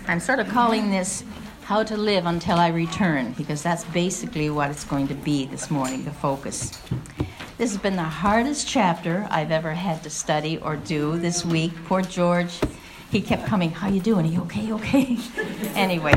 I'm sort of calling this How to Live Until I Return, because that's basically what it's going to be this morning, the focus. This has been the hardest chapter I've ever had to study or do this week. Poor George, he kept coming, how you doing? Are you okay? Okay. Anyway,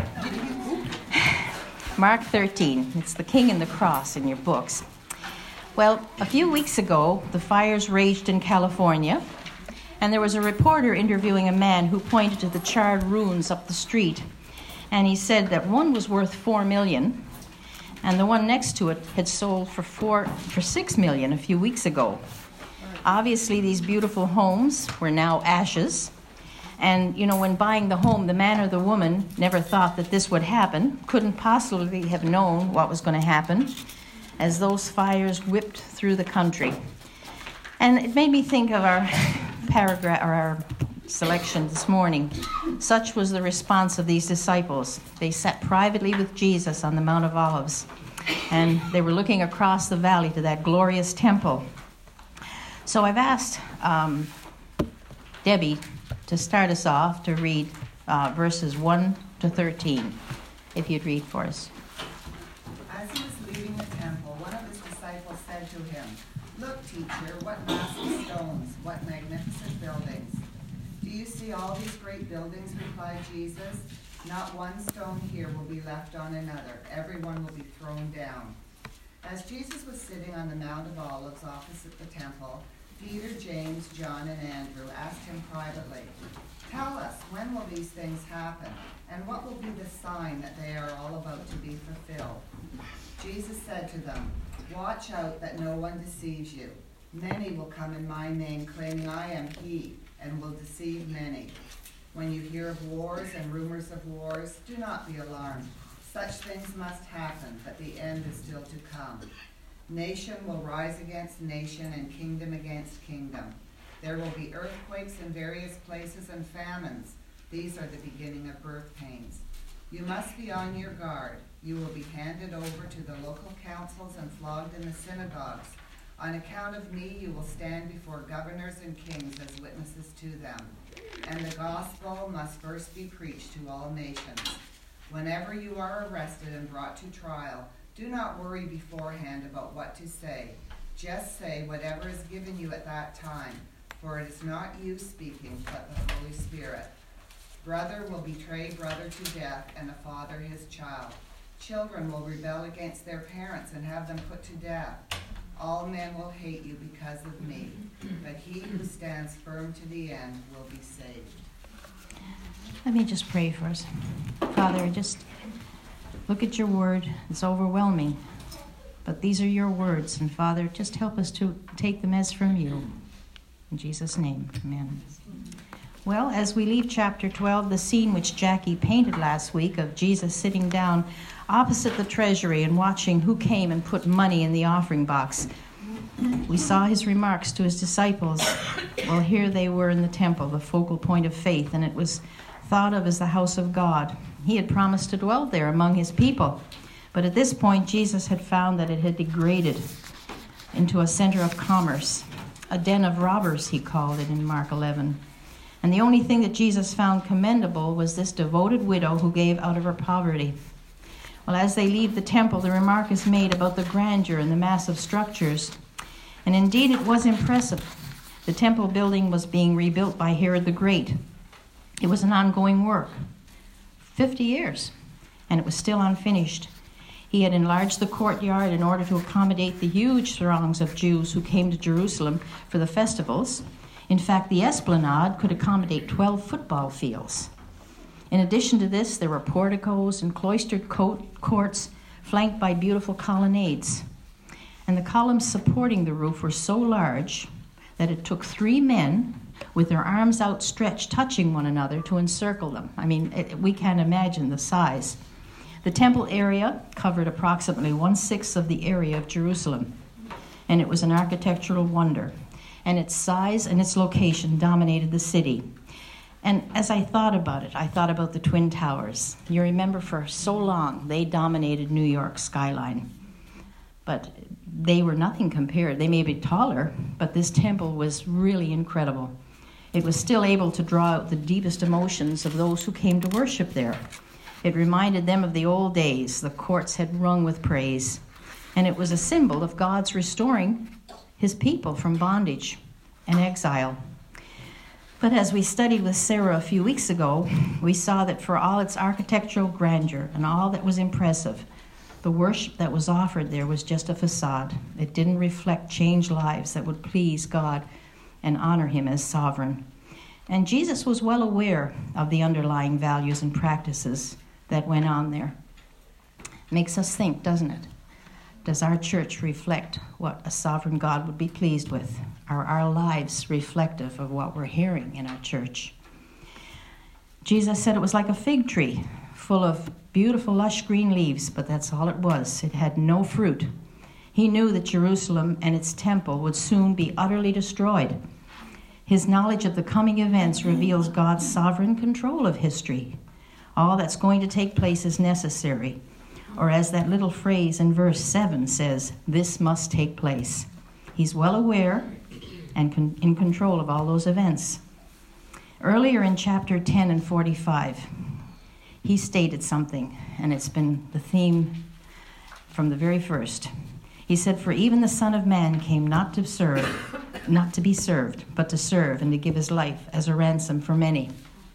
Mark 13, it's the King and the Cross in your books. Well, a few weeks ago, the fires raged in California, and there was a reporter interviewing a man who pointed to the charred ruins up the street. And he said that one was worth $4 million, and the one next to it had sold for $6 million a few weeks ago. Obviously, these beautiful homes were now ashes. And, when buying the home, the man or the woman never thought that this would happen, couldn't possibly have known what was going to happen as those fires whipped through the country. And it made me think of our paragraph or our selection this morning. Such was the response of these disciples. They sat privately with Jesus on the Mount of Olives, and they were looking across the valley to that glorious temple. So I've asked Debbie to start us off to read verses 1 to 13, if you'd read for us. As he was leaving the temple, one of his disciples said to him, "Look, teacher, what massive stones, what magnificent buildings." "Do you see all these great buildings?" replied Jesus. "Not one stone here will be left on another. Everyone will be thrown down." As Jesus was sitting on the Mount of Olives opposite the temple, Peter, James, John, and Andrew asked him privately, "Tell us, when will these things happen? And what will be the sign that they are all about to be fulfilled?" Jesus said to them, "Watch out that no one deceives you. Many will come in my name, claiming I am he, and will deceive many. When you hear of wars and rumors of wars, do not be alarmed. Such things must happen, but the end is still to come. Nation will rise against nation and kingdom against kingdom. There will be earthquakes in various places and famines. These are the beginning of birth pains. You must be on your guard. You will be handed over to the local councils and flogged in the synagogues. On account of me, you will stand before governors and kings as witnesses to them. And the gospel must first be preached to all nations. Whenever you are arrested and brought to trial, do not worry beforehand about what to say. Just say whatever is given you at that time, for it is not you speaking, but the Holy Spirit. Brother will betray brother to death, and a father his child. Children will rebel against their parents and have them put to death. All men will hate you because of me, but he who stands firm to the end will be saved. Let me just pray for us. Father, just look at your word. It's overwhelming, but these are your words. And Father, just help us to take them as from you. In Jesus' name, amen. Well, as we leave chapter 12, the scene which Jackie painted last week of Jesus sitting down opposite the treasury and watching who came and put money in the offering box. We saw his remarks to his disciples. Well, here they were in the temple, the focal point of faith, and it was thought of as the house of God. He had promised to dwell there among his people. But at this point, Jesus had found that it had degraded into a center of commerce, a den of robbers, he called it in Mark 11. And the only thing that Jesus found commendable was this devoted widow who gave out of her poverty. Well, as they leave the temple, the remark is made about the grandeur and the massive structures. And indeed, it was impressive. The temple building was being rebuilt by Herod the Great. It was an ongoing work, 50 years, and it was still unfinished. He had enlarged the courtyard in order to accommodate the huge throngs of Jews who came to Jerusalem for the festivals. In fact, the esplanade could accommodate 12 football fields. In addition to this, there were porticos and cloistered courts flanked by beautiful colonnades. And the columns supporting the roof were so large that it took 3 men with their arms outstretched, touching one another, to encircle them. I mean, we can't imagine the size. The temple area covered approximately 1/6 of the area of Jerusalem, and it was an architectural wonder. And its size and its location dominated the city. And as I thought about it, I thought about the Twin Towers. You remember for so long they dominated New York's skyline. But they were nothing compared. They may be taller, but this temple was really incredible. It was still able to draw out the deepest emotions of those who came to worship there. It reminded them of the old days. The courts had rung with praise. And it was a symbol of God's restoring his people from bondage and exile. But as we studied with Sarah a few weeks ago, we saw that for all its architectural grandeur and all that was impressive, the worship that was offered there was just a facade. It didn't reflect changed lives that would please God and honor him as sovereign. And Jesus was well aware of the underlying values and practices that went on there. Makes us think, doesn't it? Does our church reflect what a sovereign God would be pleased with? Are our lives reflective of what we're hearing in our church? Jesus said it was like a fig tree full of beautiful, lush green leaves, but that's all it was. It had no fruit. He knew that Jerusalem and its temple would soon be utterly destroyed. His knowledge of the coming events reveals God's sovereign control of history. All that's going to take place is necessary. Or as that little phrase in verse 7 says, this must take place. He's well aware and in control of all those events. Earlier in chapter 10 and 45, he stated something, and it's been the theme from the very first. He said, for even the Son of Man came not to be served, but to serve and to give his life as a ransom for many.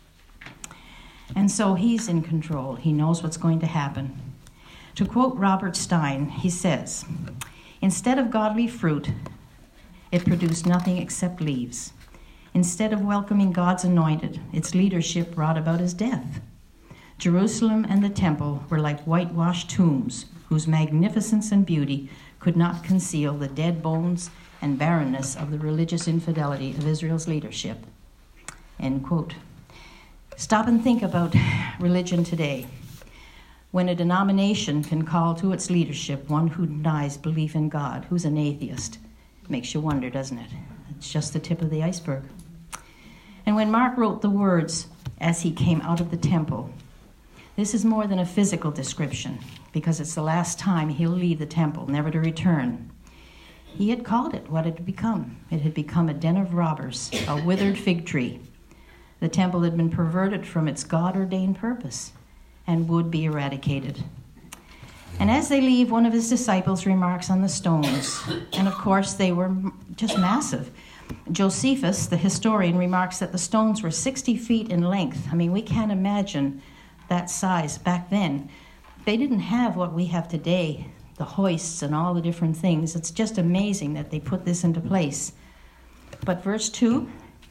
And so he's in control. He knows what's going to happen. To quote Robert Stein, he says, instead of godly fruit, it produced nothing except leaves. Instead of welcoming God's anointed, its leadership brought about his death. Jerusalem and the temple were like whitewashed tombs, whose magnificence and beauty could not conceal the dead bones and barrenness of the religious infidelity of Israel's leadership. End quote. Stop and think about religion today. When a denomination can call to its leadership one who denies belief in God, who's an atheist, it makes you wonder, doesn't it? It's just the tip of the iceberg. And when Mark wrote the words, as he came out of the temple, this is more than a physical description, because it's the last time he'll leave the temple, never to return. He had called it what it had become. It had become a den of robbers, a withered fig tree. The temple had been perverted from its God-ordained purpose and would be eradicated. And as they leave, one of his disciples remarks on the stones. And of course, they were just massive. Josephus, the historian, remarks that the stones were 60 feet in length. I mean, we can't imagine that size back then. They didn't have what we have today, the hoists and all the different things. It's just amazing that they put this into place. But verse 2,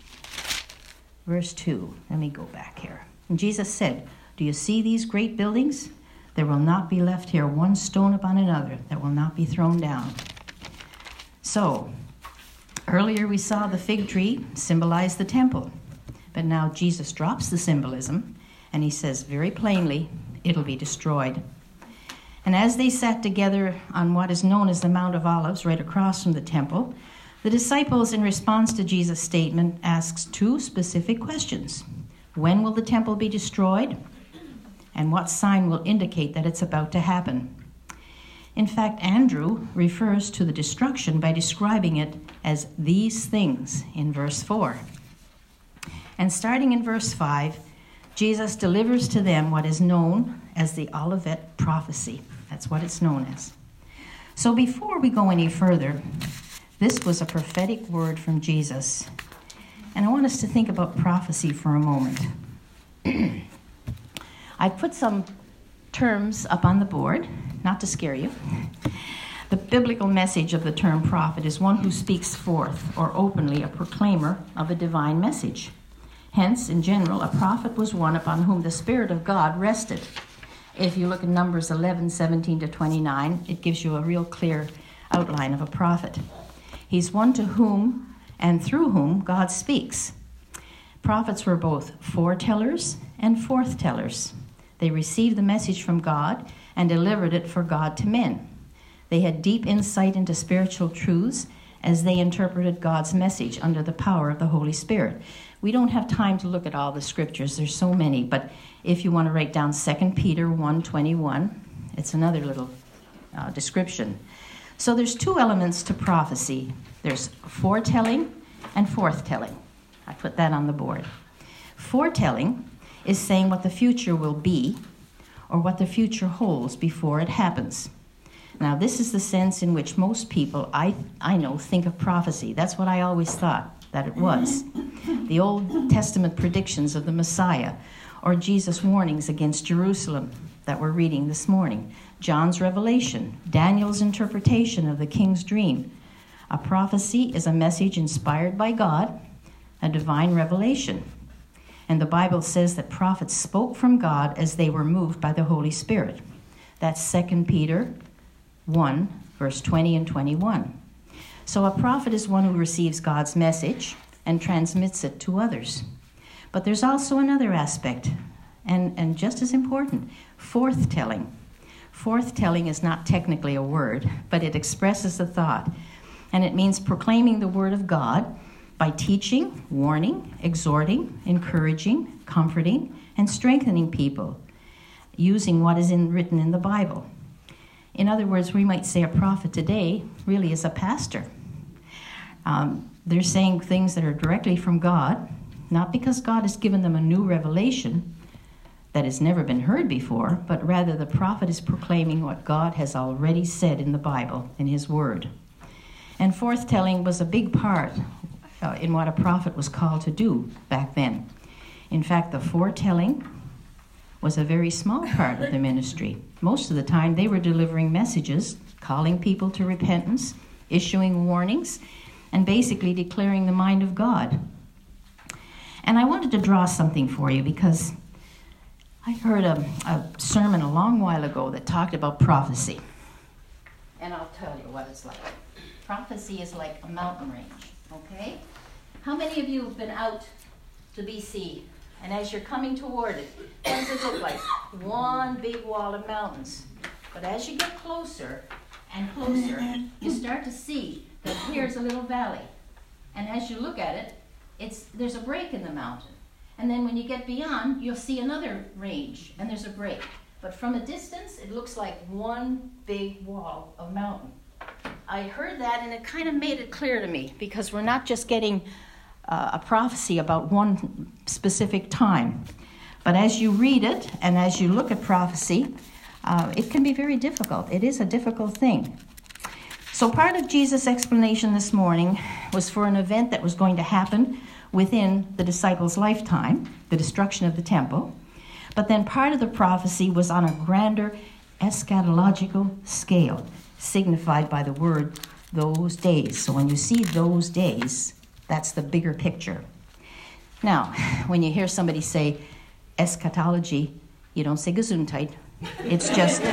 let me go back here. And Jesus said, do you see these great buildings? There will not be left here one stone upon another that will not be thrown down. So, earlier we saw the fig tree symbolize the temple. But now Jesus drops the symbolism, and he says very plainly, it'll be destroyed. And as they sat together on what is known as the Mount of Olives, right across from the temple, the disciples, in response to Jesus' statement, asks two specific questions. When will the temple be destroyed? And what sign will indicate that it's about to happen? In fact, Andrew refers to the destruction by describing it as these things in verse 4. And starting in verse 5, Jesus delivers to them what is known as the Olivet prophecy. That's what it's known as. So before we go any further, this was a prophetic word from Jesus. And I want us to think about prophecy for a moment. I put some terms up on the board, not to scare you. The biblical message of the term prophet is one who speaks forth or openly a proclaimer of a divine message. Hence, in general, a prophet was one upon whom the Spirit of God rested. If you look at Numbers 11:17-29, it gives you a real clear outline of a prophet. He's one to whom and through whom God speaks. Prophets were both foretellers and forthtellers. They received the message from God and delivered it for God to men. They had deep insight into spiritual truths as they interpreted God's message under the power of the Holy Spirit. We don't have time to look at all the scriptures. There's so many, but if you want to write down 2 Peter 1:21, it's another little description. So there's two elements to prophecy. There's foretelling and forthtelling. I put that on the board. Foretelling is saying what the future will be or what the future holds before it happens. Now, this is the sense in which most people, I know, think of prophecy. That's what I always thought that it was. The Old Testament predictions of the Messiah, or Jesus' warnings against Jerusalem that we're reading this morning, John's revelation, Daniel's interpretation of the king's dream. A prophecy is a message inspired by God, a divine revelation. And the Bible says that prophets spoke from God as they were moved by the Holy Spirit. That's 2 Peter 1, verse 20 and 21. So a prophet is one who receives God's message and transmits it to others. But there's also another aspect, and just as important, forthtelling. Forthtelling is not technically a word, but it expresses a thought. And it means proclaiming the word of God by teaching, warning, exhorting, encouraging, comforting, and strengthening people, using what is written in the Bible. In other words, we might say a prophet today really is a pastor. They're saying things that are directly from God, not because God has given them a new revelation that has never been heard before, but rather the prophet is proclaiming what God has already said in the Bible, in his word. And forthtelling was a big part in what a prophet was called to do back then. In fact, the foretelling was a very small part of the ministry. Most of the time, they were delivering messages, calling people to repentance, issuing warnings, and basically declaring the mind of God. And I wanted to draw something for you because I heard a sermon a long while ago that talked about prophecy. And I'll tell you what it's like. Prophecy is like a mountain range, okay? How many of you have been out to BC? And as you're coming toward it, what does it look like? One big wall of mountains. But as you get closer and closer, you start to see that here's a little valley. And as you look at it, there's a break in the mountain. And then when you get beyond, you'll see another range, and there's a break. But from a distance, it looks like one big wall of mountain. I heard that, and it kind of made it clear to me, because we're not just getting a prophecy about one specific time. But as you read it, and as you look at prophecy, it can be very difficult. It is a difficult thing. So part of Jesus' explanation this morning was for an event that was going to happen within the disciples' lifetime, the destruction of the temple. But then part of the prophecy was on a grander eschatological scale, signified by the word those days. So when you see those days, that's the bigger picture. Now, when you hear somebody say eschatology, you don't say Gesundheit. It's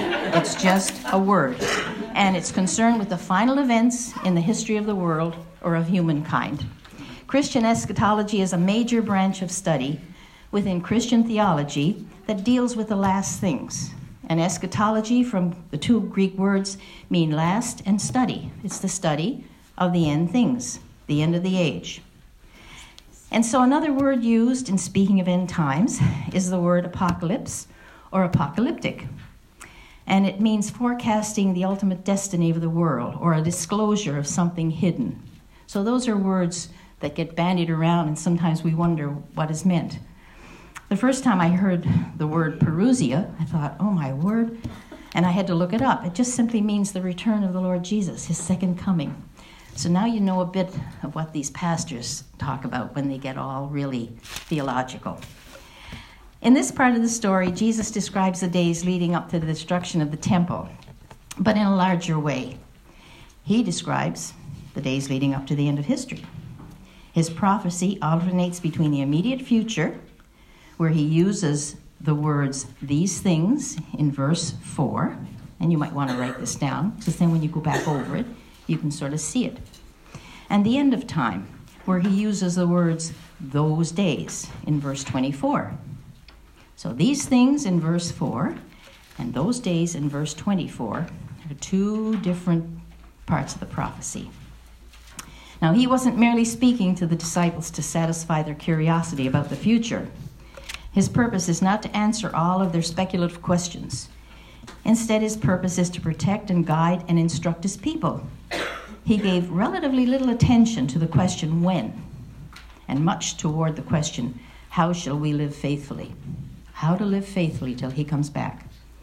just a word. And it's concerned with the final events in the history of the world or of humankind. Christian eschatology is a major branch of study within Christian theology that deals with the last things. And eschatology, from the two Greek words, mean last and study. It's the study of the end things, the end of the age. And so another word used in speaking of end times is the word apocalypse or apocalyptic. And it means forecasting the ultimate destiny of the world or a disclosure of something hidden. So those are words that get bandied around, and sometimes we wonder what is meant. The first time I heard the word parousia, I thought, oh my word, and I had to look it up. It just simply means the return of the Lord Jesus, his second coming. So now you know a bit of what these pastors talk about when they get all really theological. In this part of the story, Jesus describes the days leading up to the destruction of the temple, but in a larger way. He describes the days leading up to the end of history. His prophecy alternates between the immediate future, where he uses the words, these things, in verse 4, and you might want to write this down, because then when you go back over it, you can sort of see it. And the end of time, where he uses the words, those days, in verse 24. So these things in verse 4, and those days in verse 24, are two different parts of the prophecy. Now, he wasn't merely speaking to the disciples to satisfy their curiosity about the future. His purpose is not to answer all of their speculative questions. Instead, his purpose is to protect and guide and instruct his people. He gave relatively little attention to the question when. and much toward the question, how shall we live faithfully? How to live faithfully till he comes back.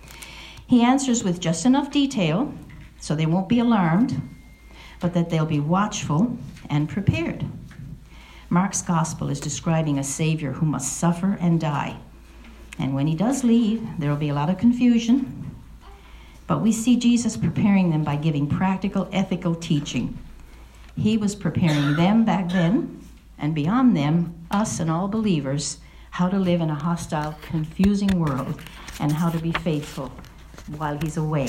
He answers with just enough detail so they won't be alarmed, but that they'll be watchful and prepared. Mark's gospel is describing a Savior who must suffer and die. And when he does leave, there will be a lot of confusion. But we see Jesus preparing them by giving practical, ethical teaching. He was preparing them back then, and beyond them, us and all believers, how to live in a hostile, confusing world, and how to be faithful while he's away.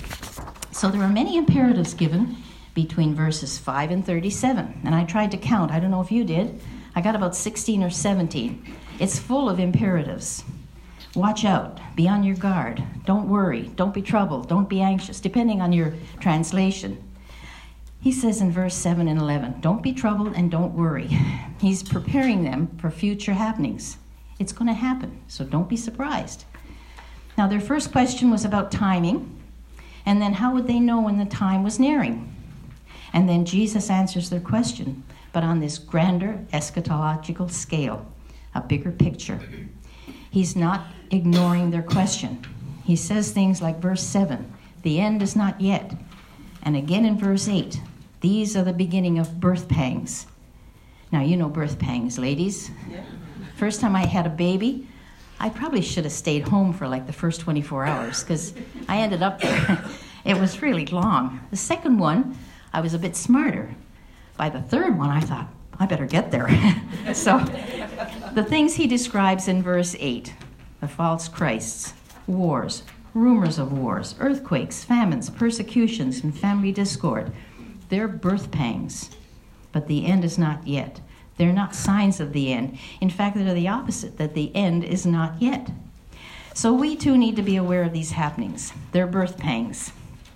So there are many imperatives given between verses 5 and 37. And I tried to count. I don't know if you did. I got about 16 or 17. It's full of imperatives. Watch out. Be on your guard. Don't worry. Don't be troubled. Don't be anxious, depending on your translation. He says in verse 7 and 11, don't be troubled and don't worry. He's preparing them for future happenings. It's going to happen, so don't be surprised. Now, their first question was about timing, and then how would they know when the time was nearing? And then Jesus answers their question, but on this grander eschatological scale, a bigger picture. He's not ignoring their question. He says things like verse 7, the end is not yet. And again in verse 8, these are the beginning of birth pangs. Now, you know birth pangs, ladies. Yeah. First time I had a baby, I probably should have stayed home for like the first 24 hours because I ended up there. It was really long. The second one, I was a bit smarter. By the third one, I thought, I better get there. So the things he describes in verse 8, the false Christs, wars, rumors of wars, earthquakes, famines, persecutions, and family discord, they're birth pangs. But the end is not yet. They're not signs of the end. In fact, they're the opposite, that the end is not yet. So we too need to be aware of these happenings. They're birth pangs.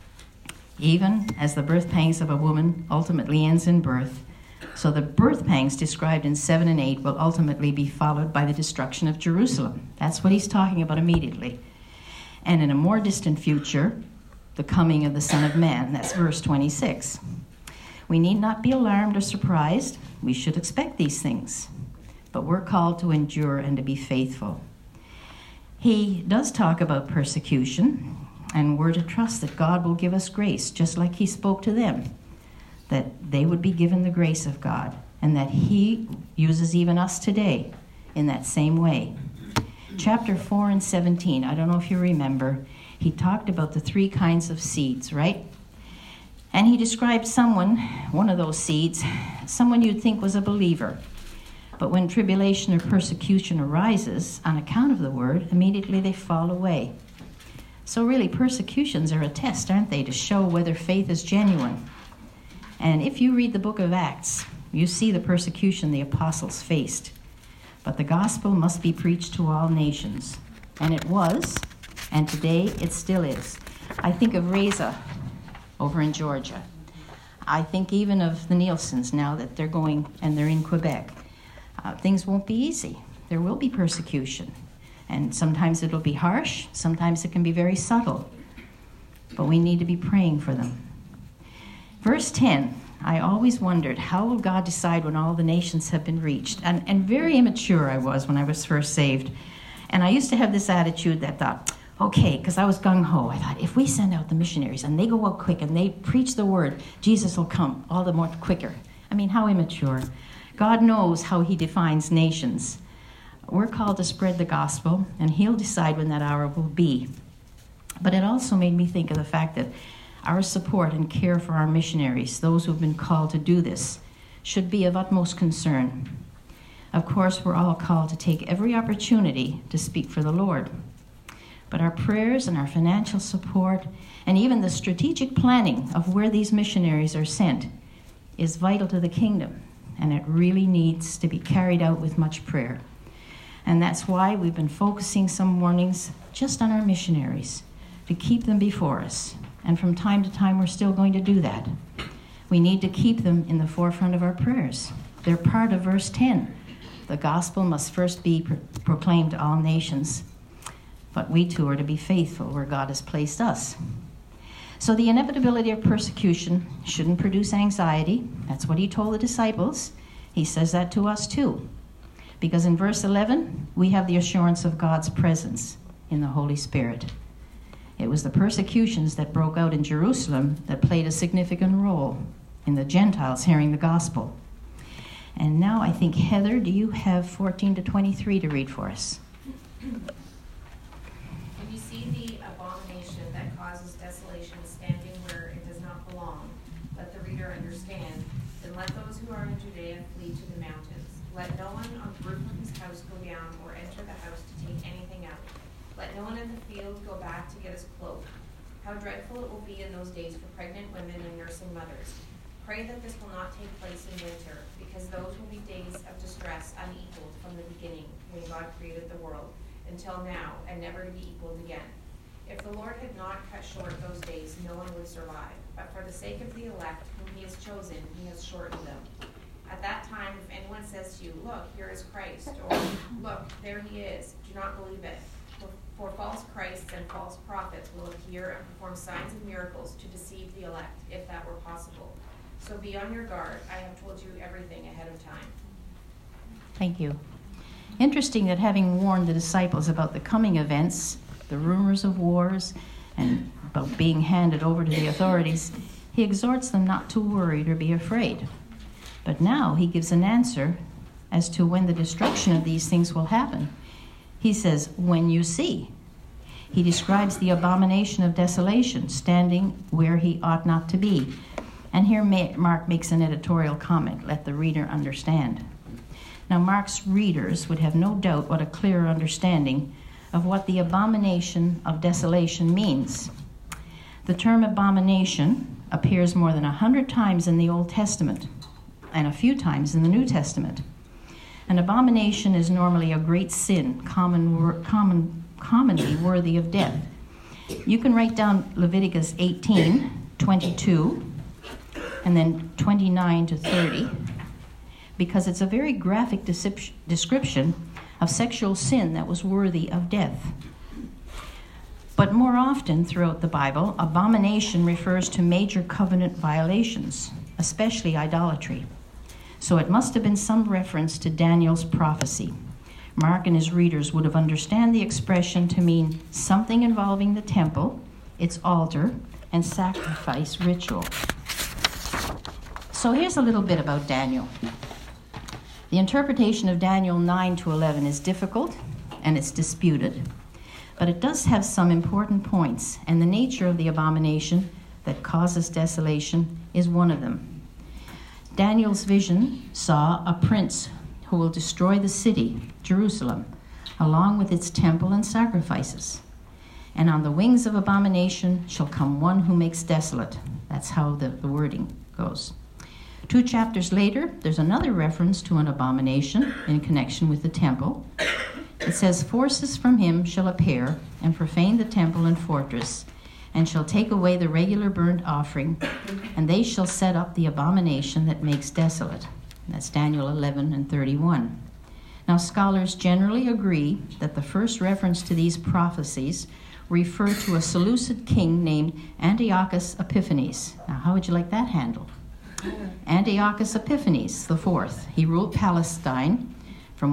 Even as the birth pangs of a woman ultimately ends in birth, so the birth pangs described in 7 and 8 will ultimately be followed by the destruction of Jerusalem. That's what he's talking about immediately. And in a more distant future, the coming of the Son of Man. That's verse 26. We need not be alarmed or surprised. We should expect these things. But we're called to endure and to be faithful. He does talk about persecution, and we're to trust that God will give us grace, just like he spoke to them, that they would be given the grace of God, and that he uses even us today in that same way. Chapter 4 and 17, I don't know if you remember, he talked about the 3 kinds of seeds, right? And he described someone, one of those seeds, someone you'd think was a believer. But when tribulation or persecution arises on account of the word, immediately they fall away. So really, persecutions are a test, aren't they, to show whether faith is genuine. And if you read the book of Acts, you see the persecution the apostles faced. But the gospel must be preached to all nations. And it was, and today it still is. I think of Reza over in Georgia. I think even of the Nielsen's now that they're going and they're in Quebec. Things won't be easy. There will be persecution. And sometimes it'll be harsh. Sometimes it can be very subtle. But we need to be praying for them. Verse 10, I always wondered, how will God decide when all the nations have been reached? And very immature I was when I was first saved. And I used to have this attitude that thought, okay, because I was gung-ho. I thought, if we send out the missionaries and they go out quick and they preach the word, Jesus will come all the more quicker. I mean, how immature. God knows how he defines nations. We're called to spread the gospel, and he'll decide when that hour will be. But it also made me think of the fact that our support and care for our missionaries, those who have been called to do this, should be of utmost concern. Of course, we're all called to take every opportunity to speak for the Lord. But our prayers and our financial support, and even the strategic planning of where these missionaries are sent, is vital to the kingdom, and it really needs to be carried out with much prayer. And that's why we've been focusing some mornings just on our missionaries, to keep them before us. And from time to time, we're still going to do that. We need to keep them in the forefront of our prayers. They're part of verse 10. The gospel must first be proclaimed to all nations, but we too are to be faithful where God has placed us. So the inevitability of persecution shouldn't produce anxiety. That's what he told the disciples. He says that to us too. Because in verse 11, we have the assurance of God's presence in the Holy Spirit. It was the persecutions that broke out in Jerusalem that played a significant role in the Gentiles hearing the gospel. And now I think, Heather, do you have 14 to 23 to read for us? When you see the abomination that causes desolation standing where it does not belong, let the reader understand. Then let those who are in Judea flee to the mountains. Let no one on the roof of his house go down or enter the house to take anything out. Let no one in the field go back to get his cloak. How dreadful it will be in those days for pregnant women and nursing mothers. Pray that this will not take place in winter, because those will be days of distress unequaled from the beginning, when God created the world, until now, and never to be equaled again. If the Lord had not cut short those days, no one would survive. But for the sake of the elect whom he has chosen, he has shortened them. At that time, if anyone says to you, "Look, here is Christ," or "Look, there he is," do not believe it. For false Christs and false prophets will appear and perform signs and miracles to deceive the elect, if that were possible. So be on your guard. I have told you everything ahead of time. Thank you. Interesting that having warned the disciples about the coming events, the rumors of wars, and about being handed over to the authorities, he exhorts them not to worry or be afraid. But now he gives an answer as to when the destruction of these things will happen. He says, when you see. He describes the abomination of desolation, standing where he ought not to be. And here Mark makes an editorial comment, let the reader understand. Now, Mark's readers would have no doubt what a clearer understanding of what the abomination of desolation means. The term abomination appears more than 100 times in the Old Testament and a few times in the New Testament. An abomination is normally a great sin, commonly worthy of death. You can write down Leviticus 18:22 and then 29 to 30, because it's a very graphic description of sexual sin that was worthy of death. But more often throughout the Bible, abomination refers to major covenant violations, especially idolatry. So it must have been some reference to Daniel's prophecy. Mark and his readers would have understood the expression to mean something involving the temple, its altar, and sacrifice ritual. So here's a little bit about Daniel. The interpretation of Daniel 9 to 11 is difficult and it's disputed, but it does have some important points, and the nature of the abomination that causes desolation is one of them. Daniel's vision saw a prince who will destroy the city, Jerusalem, along with its temple and sacrifices. And on the wings of abomination shall come one who makes desolate. That's how the wording goes. 2 chapters later, there's another reference to an abomination in connection with the temple. It says, forces from him shall appear and profane the temple and fortress, and shall take away the regular burnt offering, and they shall set up the abomination that makes desolate. That's Daniel 11 and 31. Now, scholars generally agree that the first reference to these prophecies refer to a Seleucid king named Antiochus Epiphanes. Now, how would you like that handled? Antiochus Epiphanes IV. He ruled Palestine from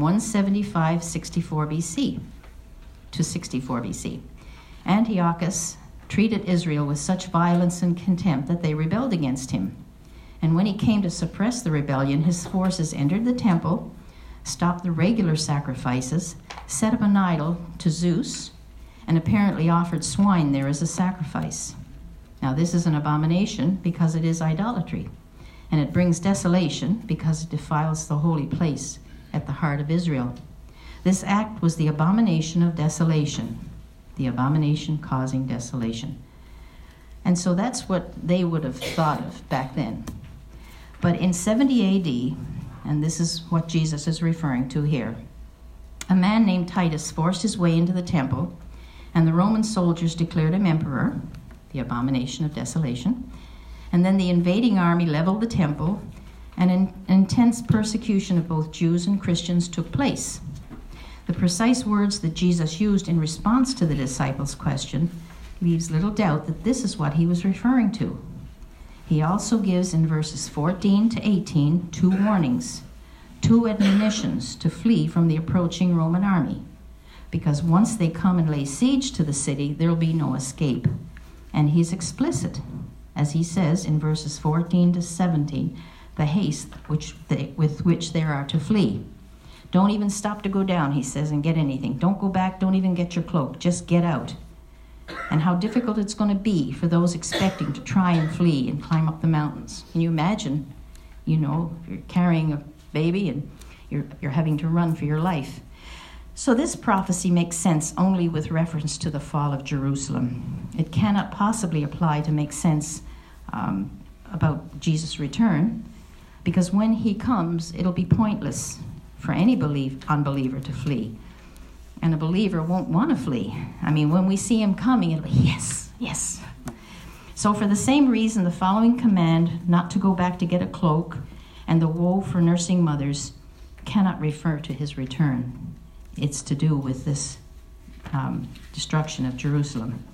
175-64 BC to 64 BC. Antiochus treated Israel with such violence and contempt that they rebelled against him. And when he came to suppress the rebellion, his forces entered the temple, stopped the regular sacrifices, set up an idol to Zeus, and apparently offered swine there as a sacrifice. Now, this is an abomination because it is idolatry, and it brings desolation because it defiles the holy place at the heart of Israel. This act was the abomination of desolation, the abomination causing desolation. And so that's what they would have thought of back then. But in 70 AD, and this is what Jesus is referring to here, a man named Titus forced his way into the temple, and the Roman soldiers declared him emperor, the abomination of desolation. And then the invading army leveled the temple, and an intense persecution of both Jews and Christians took place. The precise words that Jesus used in response to the disciples' question leaves little doubt that this is what he was referring to. He also gives in verses 14 to 18 two warnings. two admonitions to flee from the approaching Roman army. Because once they come and lay siege to the city, there'll be no escape. And he's explicit, as he says in verses 14 to 17, the haste with which they are to flee. Don't even stop to go down, he says, and get anything. Don't go back, don't even get your cloak, just get out. And how difficult it's going to be for those expecting to try and flee and climb up the mountains. Can you imagine, if you're carrying a baby and you're having to run for your life. So this prophecy makes sense only with reference to the fall of Jerusalem. It cannot possibly apply to make sense about Jesus' return, because when he comes, it'll be pointless for any unbeliever to flee. And a believer won't want to flee. I mean, when we see him coming, it'll be, yes, yes. So for the same reason, the following command not to go back to get a cloak and the woe for nursing mothers cannot refer to his return. It's to do with this destruction of Jerusalem.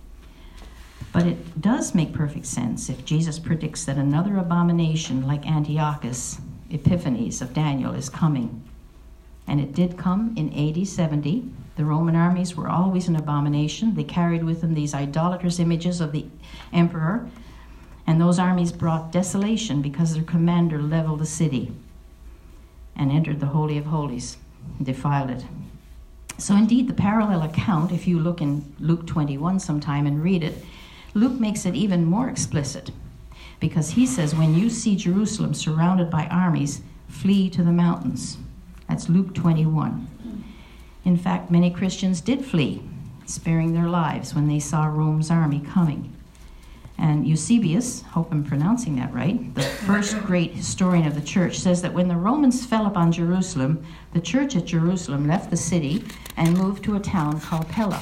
But it does make perfect sense if Jesus predicts that another abomination like Antiochus Epiphanes of Daniel is coming. And it did come in AD 70. The Roman armies were always an abomination. They carried with them these idolatrous images of the emperor. And those armies brought desolation because their commander leveled the city and entered the Holy of Holies and defiled it. So indeed, the parallel account, if you look in Luke 21 sometime and read it, Luke makes it even more explicit, because he says, when you see Jerusalem surrounded by armies, flee to the mountains. That's Luke 21. In fact, many Christians did flee, sparing their lives when they saw Rome's army coming. And Eusebius, hope I'm pronouncing that right, the first great historian of the church, says that when the Romans fell upon Jerusalem, the church at Jerusalem left the city and moved to a town called Pella.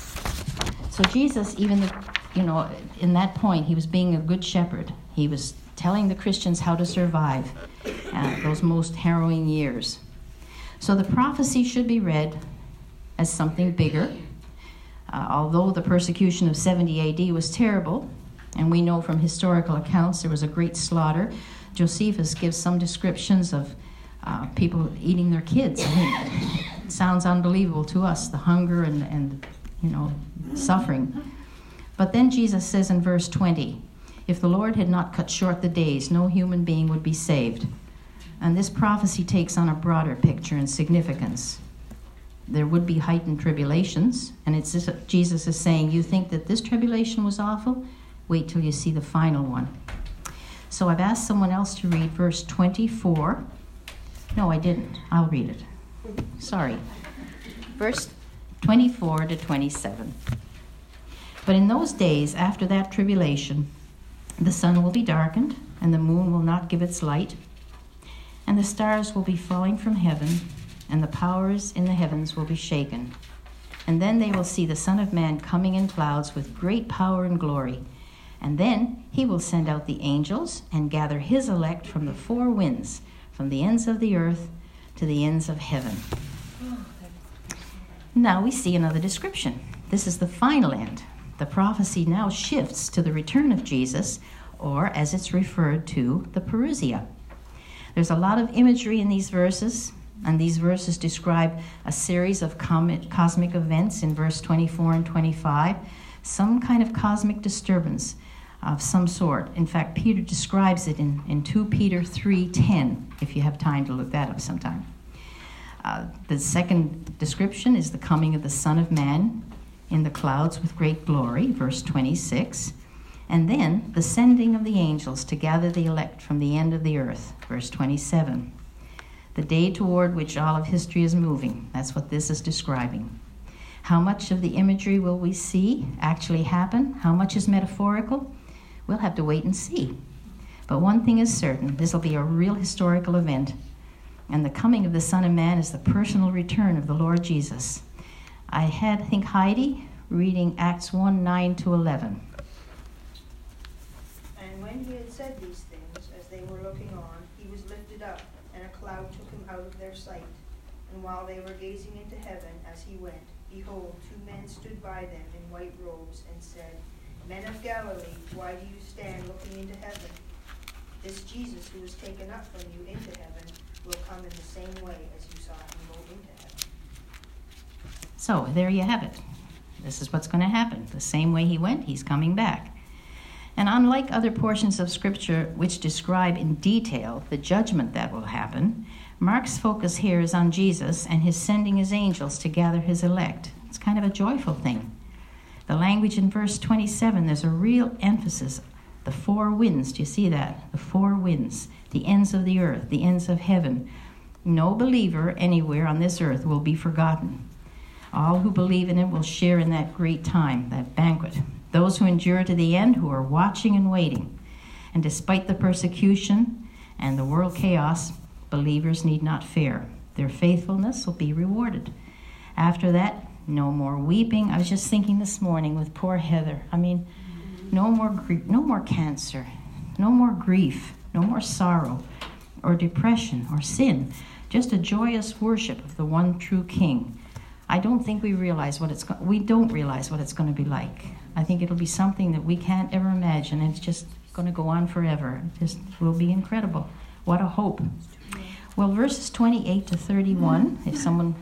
So Jesus, even in that point, he was being a good shepherd. He was telling the Christians how to survive those most harrowing years. So the prophecy should be read as something bigger. Although the persecution of 70 AD was terrible, and we know from historical accounts there was a great slaughter. Josephus gives some descriptions of people eating their kids. I mean, it sounds unbelievable to us, the hunger and suffering. But then Jesus says in verse 20, if the Lord had not cut short the days, no human being would be saved. And this prophecy takes on a broader picture and significance. There would be heightened tribulations, and it's just, Jesus is saying, you think that this tribulation was awful? Wait till you see the final one. So I've asked someone else to read verse 24. No, I didn't. I'll read it. Sorry. Verse 24 to 27. But in those days, after that tribulation, the sun will be darkened, and the moon will not give its light, and the stars will be falling from heaven, and the powers in the heavens will be shaken. And then they will see the Son of Man coming in clouds with great power and glory. And then he will send out the angels and gather his elect from the four winds, from the ends of the earth to the ends of heaven. Now we see another description. This is the final end. The prophecy now shifts to the return of Jesus, or as it's referred to, the parousia. There's a lot of imagery in these verses, and these verses describe a series of cosmic events in verse 24 and 25, some kind of cosmic disturbance of some sort. In fact, Peter describes it in 2 Peter 3:10, if you have time to look that up sometime. The second description is the coming of the Son of Man in the clouds with great glory, verse 26. And then the sending of the angels to gather the elect from the end of the earth, verse 27. The day toward which all of history is moving. That's what this is describing. How much of the imagery will we see actually happen? How much is metaphorical? We'll have to wait and see. But one thing is certain, this will be a real historical event. And the coming of the Son of Man is the personal return of the Lord Jesus. I think, Heidi reading Acts 1:9 to 11. And when he had said these things, as they were looking on, he was lifted up, and a cloud took him out of their sight. And while they were gazing into heaven as he went, behold, 2 men stood by them in white robes, and said, Men of Galilee, why do you stand looking into heaven? This Jesus who was taken up from you into heaven will come in the same way as you saw him go into heaven. So there you have it. This is what's going to happen. The same way he went, he's coming back. And unlike other portions of Scripture which describe in detail the judgment that will happen, Mark's focus here is on Jesus and his sending his angels to gather his elect. It's kind of a joyful thing. The language in verse 27, there's a real emphasis. The four winds, do you see that? The four winds, the ends of the earth, the ends of heaven. No believer anywhere on this earth will be forgotten. All who believe in him will share in that great time, that banquet. Those who endure to the end, who are watching and waiting. And despite the persecution and the world chaos, believers need not fear. Their faithfulness will be rewarded. After that, no more weeping. I was just thinking this morning with poor Heather. I mean, no more cancer, no more grief, no more sorrow or depression or sin. Just a joyous worship of the one true King. I don't think we don't realize what it's going to be like. I think it'll be something that we can't ever imagine. It's just going to go on forever. It just will be incredible. What a hope. Well, verses 28 to 31, if someone...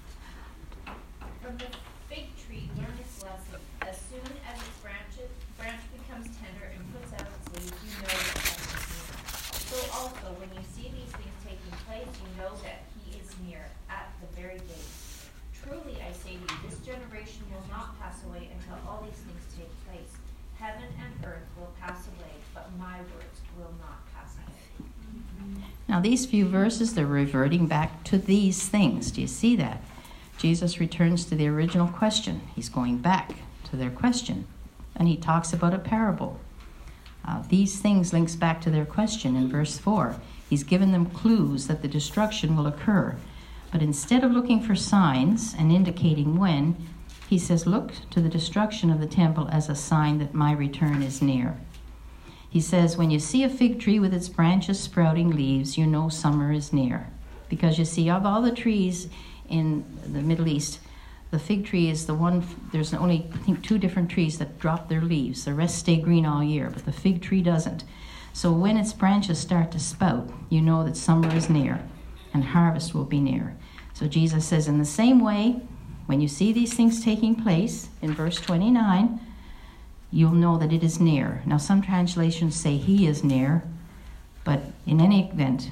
From the fig tree, learn its lesson. As soon as its branch becomes tender and puts out its leaves, you know that heaven is near. So also, when you see these things taking place, you know that he is near, at the very gate. Truly, I say to you, this generation will not pass away until all these things take place. Heaven and earth will pass away, but my words will not pass away. Now, these few verses, they're reverting back to these things. Do you see that? Jesus returns to the original question. He's going back to their question. And he talks about a parable. These things links back to their question in verse 4. He's given them clues that the destruction will occur. But instead of looking for signs and indicating when, he says, look to the destruction of the temple as a sign that my return is near. He says, when you see a fig tree with its branches sprouting leaves, you know summer is near. Because you see, of all the trees in the Middle East, the fig tree is the one, there's only, I think, 2 different trees that drop their leaves. The rest stay green all year, but the fig tree doesn't. So when its branches start to spout, you know that summer is near and harvest will be near. So Jesus says, in the same way, when you see these things taking place, in verse 29, you'll know that it is near. Now, some translations say he is near, but in any event,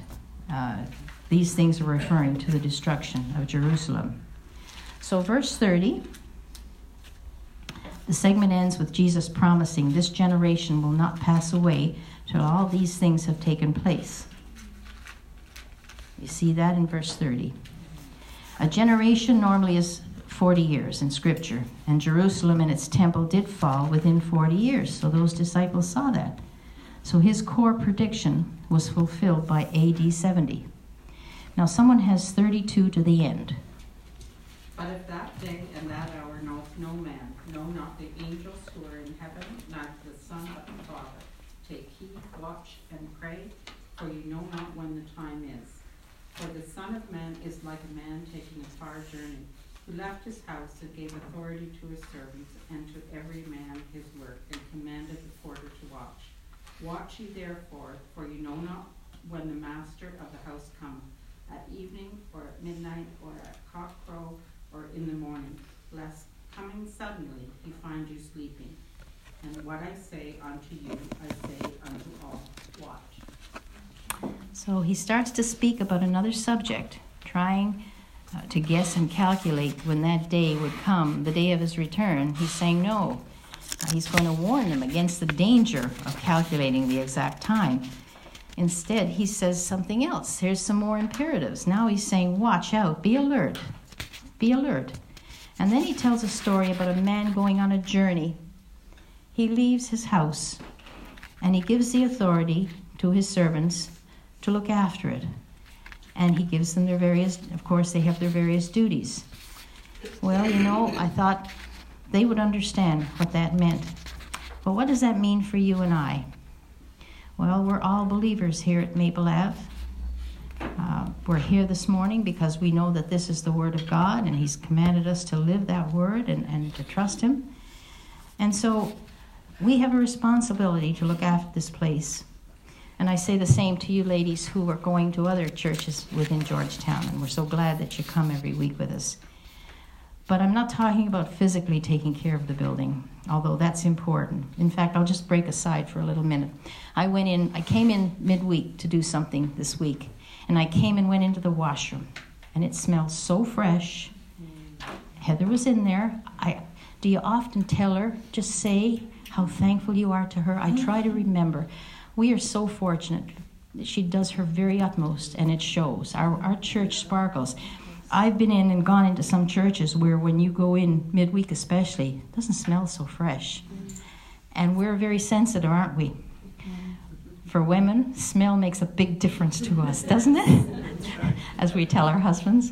these things are referring to the destruction of Jerusalem. So verse 30, the segment ends with Jesus promising this generation will not pass away till all these things have taken place. You see that in verse 30. A generation normally is 40 years in Scripture, and Jerusalem and its temple did fall within 40 years, so those disciples saw that. So his core prediction was fulfilled by AD 70. Now someone has 32 to the end. But at that day and that hour knoweth no man, no, not the angels who are in heaven, neither the Son but the Father. Take heed, watch, and pray, for you know not when the time is. For the Son of Man is like a man taking a far journey, who left his house and gave authority to his servants, and to every man his work, and commanded the porter to watch. Watch ye therefore, for you know not when the master of the house cometh, at evening, or at midnight, or at cockcrow, or in the morning, lest coming suddenly he find you sleeping. And what I say unto you, I say unto all, watch. So he starts to speak about another subject, trying to guess and calculate when that day would come, the day of his return. He's saying no. He's going to warn them against the danger of calculating the exact time. Instead, he says something else. Here's some more imperatives. Now he's saying, watch out, be alert, be alert. And then he tells a story about a man going on a journey. He leaves his house, and he gives the authority to his servants to look after it. And he gives them their various, of course, they have their various duties. Well, you know, I thought they would understand what that meant. But what does that mean for you and I? Well, we're all believers here at Maple Ave. We're here this morning because we know that this is the Word of God, and He's commanded us to live that Word and to trust Him. And so we have a responsibility to look after this place. And I say the same to you ladies who are going to other churches within Georgetown, and we're so glad that you come every week with us. But I'm not talking about physically taking care of the building, although that's important. In fact, I'll just break aside for a little minute. I came in midweek to do something this week, and I came and went into the washroom, and it smelled so fresh. Heather was in there. Do you often tell her, just say how thankful you are to her? I try to remember. We are so fortunate. She does her very utmost, and it shows. Our church sparkles. I've been in and gone into some churches where when you go in midweek especially, it doesn't smell so fresh. And we're very sensitive, aren't we? For women, smell makes a big difference to us, doesn't it? As we tell our husbands.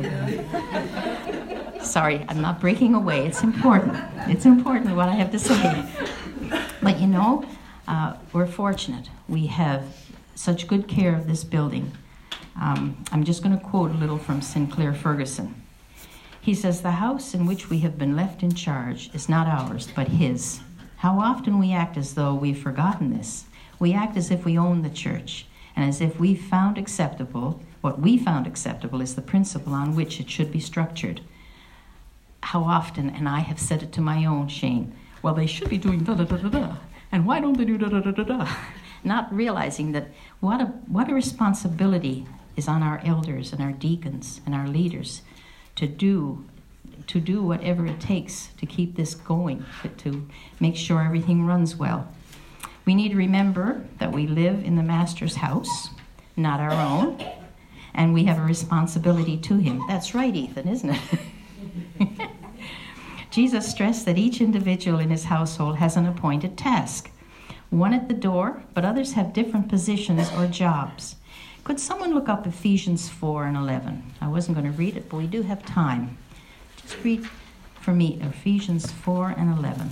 Sorry, I'm not breaking away. It's important. It's important what I have to say. But you know, we're fortunate. We have such good care of this building. I'm just going to quote a little from Sinclair Ferguson. He says, "The house in which we have been left in charge is not ours, but his. How often we act as though we've forgotten this. We act as if we own the church, and as if what we found acceptable is the principle on which it should be structured. How often, and I have said it to my own Shane, well, they should be doing da-da-da-da-da, and why don't they do da-da-da-da-da?" Not realizing that what a responsibility is on our elders and our deacons and our leaders to do whatever it takes to keep this going, to make sure everything runs well. We need to remember that we live in the Master's house, not our own, and we have a responsibility to him. That's right, Ethan, isn't it? Jesus stressed that each individual in his household has an appointed task. One at the door, but others have different positions or jobs. Could someone look up Ephesians 4:11? I wasn't going to read it, but we do have time. Just read for me Ephesians 4:11.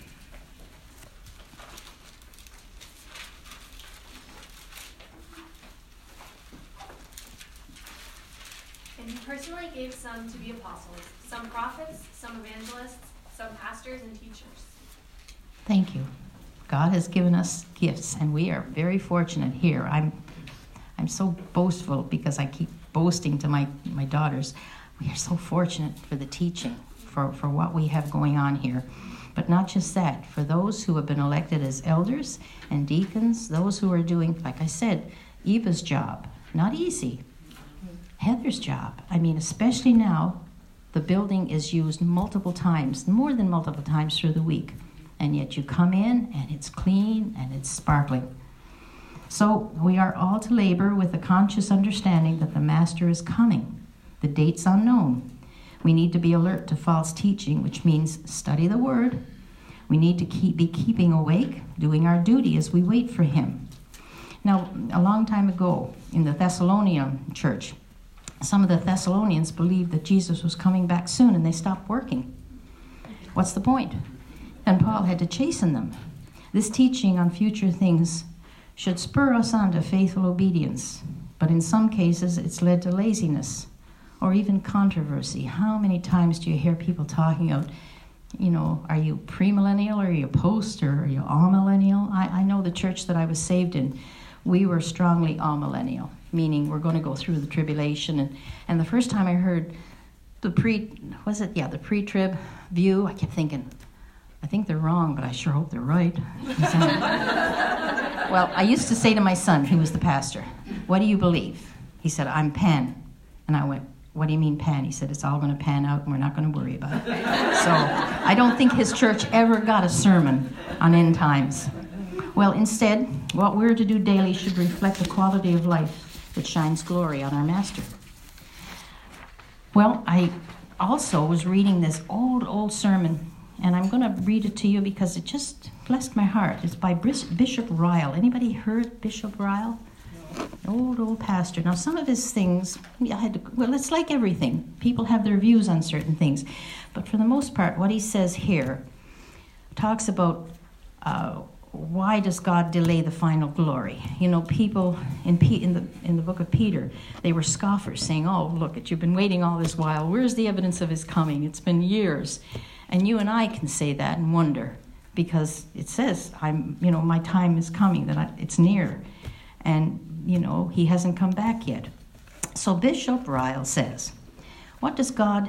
And he personally gave some to be apostles, some prophets, some evangelists, some pastors and teachers. Thank you. God has given us gifts, and we are very fortunate here. I'm so boastful because I keep boasting to my daughters. We are so fortunate for the teaching, for what we have going on here. But not just that, for those who have been elected as elders and deacons, those who are doing, like I said, Eva's job, not easy. Heather's job. I mean, especially now, the building is used multiple times, more than multiple times through the week. And yet you come in and it's clean and it's sparkling. So we are all to labor with a conscious understanding that the Master is coming. The date's unknown. We need to be alert to false teaching, which means study the Word. We need to be keeping awake, doing our duty as we wait for him. Now, a long time ago in the Thessalonian church, some of the Thessalonians believed that Jesus was coming back soon and they stopped working. What's the point? And Paul had to chasten them. This teaching on future things should spur us on to faithful obedience, but in some cases it's led to laziness or even controversy. How many times do you hear people talking about, are you premillennial or are you post or are you amillennial? I know the church that I was saved in, we were strongly amillennial, meaning we're going to go through the tribulation. And the first time I heard the pre-trib view, I kept thinking, I think they're wrong, but I sure hope they're right. Well, I used to say to my son, who was the pastor, what do you believe? He said, I'm pan. And I went, what do you mean pan? He said, it's all going to pan out and we're not going to worry about it. So I don't think his church ever got a sermon on end times. Well, instead, what we're to do daily should reflect the quality of life that shines glory on our Master. Well, I also was reading this old sermon, and I'm going to read it to you because it just blessed my heart. It's by Bishop Ryle. Anybody heard Bishop Ryle? No. Old pastor. Now, some of his things, it's like everything. People have their views on certain things. But for the most part, what he says here talks about why does God delay the final glory? People in the book of Peter, they were scoffers saying, oh, look, you've been waiting all this while. Where's the evidence of his coming? It's been years. And you and I can say that and wonder, because it says, my time is coming, it's near. And, he hasn't come back yet. So Bishop Ryle says, why does God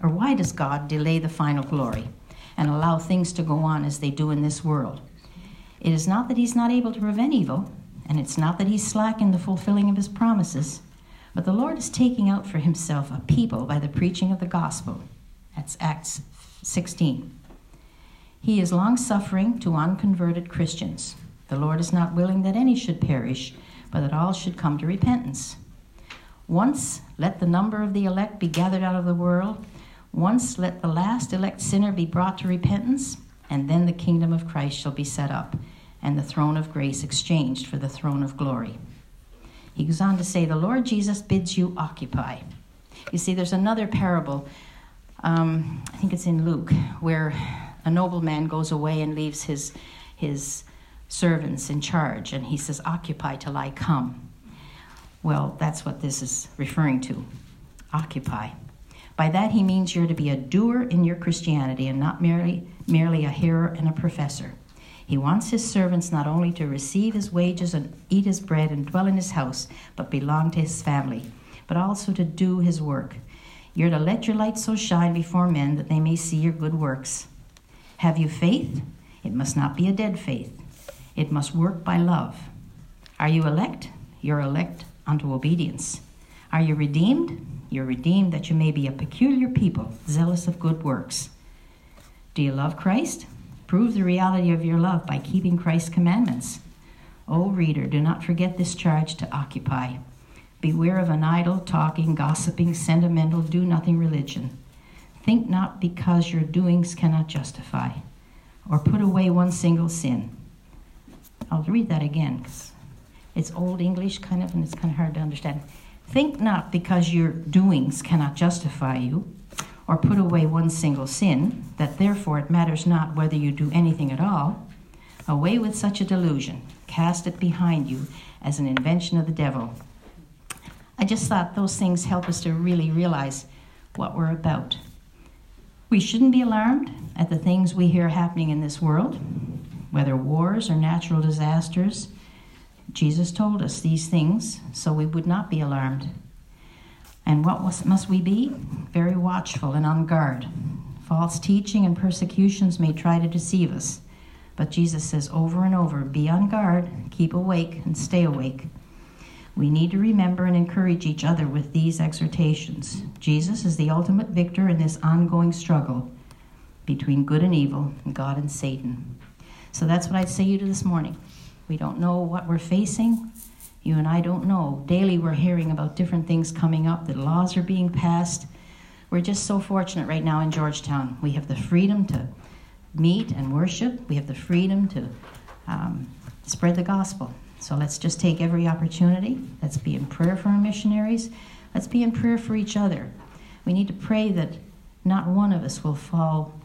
delay the final glory and allow things to go on as they do in this world? It is not that he's not able to prevent evil, and it's not that he's slack in the fulfilling of his promises, but the Lord is taking out for himself a people by the preaching of the gospel. That's Acts 16. He is long-suffering to unconverted Christians. The Lord is not willing that any should perish, but that all should come to repentance. Once let the number of the elect be gathered out of the world. Once let the last elect sinner be brought to repentance, and then the kingdom of Christ shall be set up, and the throne of grace exchanged for the throne of glory. He goes on to say, the Lord Jesus bids you occupy. You see, there's another parable, I think it's in Luke, where a nobleman goes away and leaves his servants in charge, and he says, occupy till I come. Well, that's what this is referring to, occupy. By that he means you're to be a doer in your Christianity and not merely a hearer and a professor. He wants his servants not only to receive his wages and eat his bread and dwell in his house, but belong to his family, but also to do his work. You're to let your light so shine before men that they may see your good works. Have you faith? It must not be a dead faith. It must work by love. Are you elect? You're elect unto obedience. Are you redeemed? You're redeemed that you may be a peculiar people, zealous of good works. Do you love Christ? Prove the reality of your love by keeping Christ's commandments. O reader, do not forget this charge to occupy. Beware of an idle, talking, gossiping, sentimental, do-nothing religion. Think not because your doings cannot justify, or put away one single sin. I'll read that again, because it's Old English kind of, and it's kind of hard to understand. Think not because your doings cannot justify you, or put away one single sin, that therefore it matters not whether you do anything at all. Away with such a delusion. Cast it behind you as an invention of the devil. I just thought those things help us to really realize what we're about. We shouldn't be alarmed at the things we hear happening in this world, whether wars or natural disasters. Jesus told us these things, so we would not be alarmed. And what must we be? Very watchful and on guard. False teaching and persecutions may try to deceive us, but Jesus says over and over, be on guard, keep awake, and stay awake. We need to remember and encourage each other with these exhortations. Jesus is the ultimate victor in this ongoing struggle between good and evil, and God and Satan. So that's what I'd say to you this morning. We don't know what we're facing. You and I don't know. Daily we're hearing about different things coming up, that laws are being passed. We're just so fortunate right now in Georgetown. We have the freedom to meet and worship. We have the freedom to spread the gospel. So let's just take every opportunity. Let's be in prayer for our missionaries. Let's be in prayer for each other. We need to pray that not one of us will fall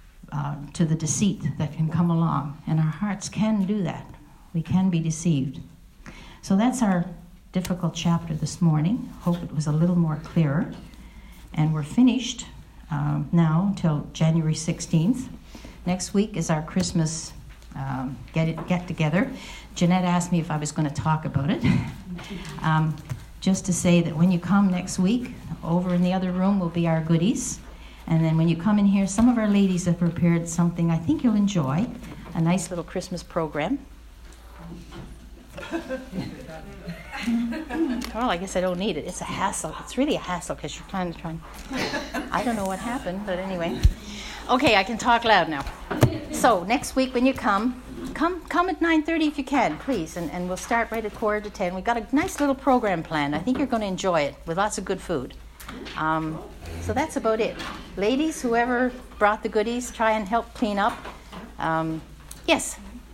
to the deceit that can come along. And our hearts can do that. We can be deceived. So that's our difficult chapter this morning. Hope it was a little more clearer. And we're finished now until January 16th. Next week is our Christmas get-together. Jeanette asked me if I was going to talk about it. Just to say that when you come next week, over in the other room will be our goodies. And then when you come in here, some of our ladies have prepared something I think you'll enjoy, a nice little Christmas program. Well, I guess I don't need it. It's a hassle. It's really a hassle because you're trying. I don't know what happened, but anyway. Okay, I can talk loud now. So next week when you come at 9:30 if you can, please, and we'll start right at 9:45. We've got a nice little program planned. I think you're going to enjoy it with lots of good food. So that's about it. Ladies, whoever brought the goodies, try and help clean up. Yes?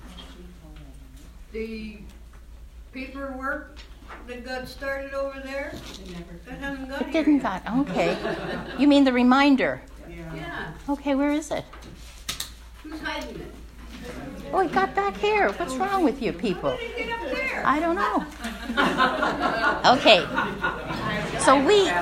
The paperwork that got started over there, that hasn't got It here didn't yet. got, okay. You mean the reminder? Yeah, Okay, where is it? who's hiding it? Oh, it got back here. What's wrong with you people? How did it get up there? I don't know. Okay. So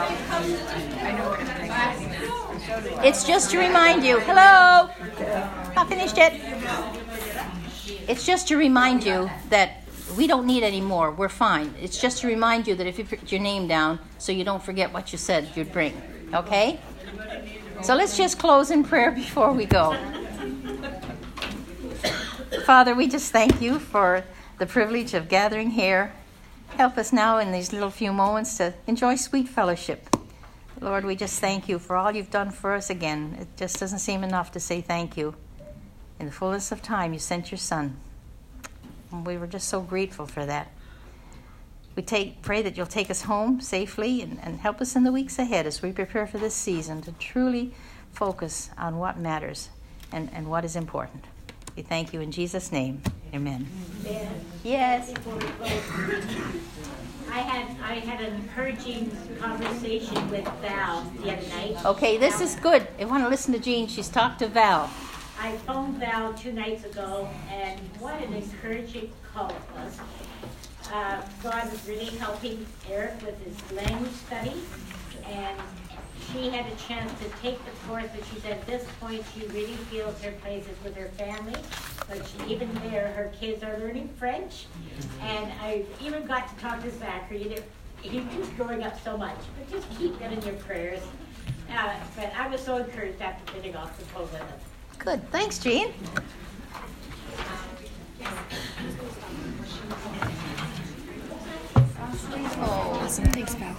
it's just to remind you. Hello? Not finished yet. It's just to remind you that we don't need any more. We're fine. It's just to remind you that if you put your name down so you don't forget what you said you'd bring. Okay? So let's just close in prayer before we go. Father, we just thank you for the privilege of gathering here. Help us now in these little few moments to enjoy sweet fellowship. Lord, we just thank you for all you've done for us again. It just doesn't seem enough to say thank you. In the fullness of time, you sent your Son. And we were just so grateful for that. We pray that you'll take us home safely and help us in the weeks ahead as we prepare for this season to truly focus on what matters and what is important. We thank you in Jesus' name. Amen. Yes. Before we close, I had an encouraging conversation with Val the other night. Okay, this is good. I want to listen to Jean. She's talked to Val. I phoned Val 2 nights ago, and what an encouraging call it was. God was really helping Eric with his language study, and she had a chance to take the course, but she said at this point she really feels her place is with her family. But even there, her kids are learning French, and I even got to talk to Zachary. He's just growing up so much, but just keep them in your prayers. But I was so encouraged after getting off the phone with him. Good. Thanks, Jean. Awesome. Thanks, Val.